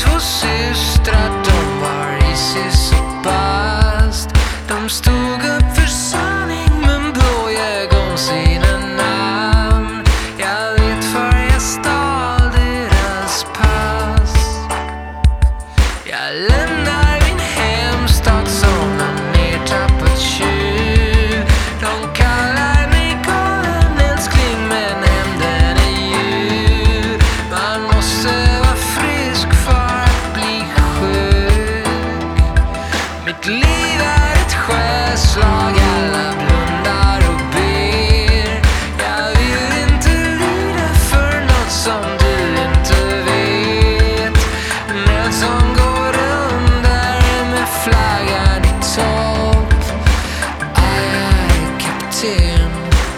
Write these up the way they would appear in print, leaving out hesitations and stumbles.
två systrar, de var Isis och Bast. De stod upp för sanning men blåljög om sina namn. Jag vet för jag stal deras pass. Jag lämnar min hemstad som en nertappad tjuv. De kallar mig galen älskling men hämnden är ljuv. Man måste vara frisk för att bli sjuk. Mitt liv är ett sjöslag, alla blundar och ber. Jag vill inte lida för något som du inte vet. Nöd som går under med flaggan i topp. Jag är kapten.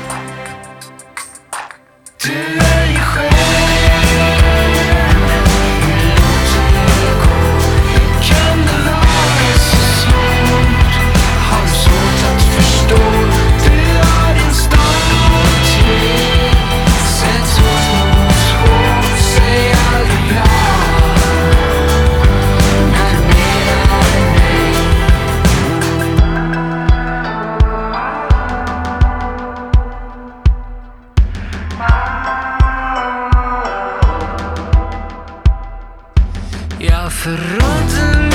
Du är ju själv. Kan det vara så svårt? Har du svårt att förstå? Du har din stolthet. Sätt så svårt, säg aldrig ja. När du menar nej. Jag förrådde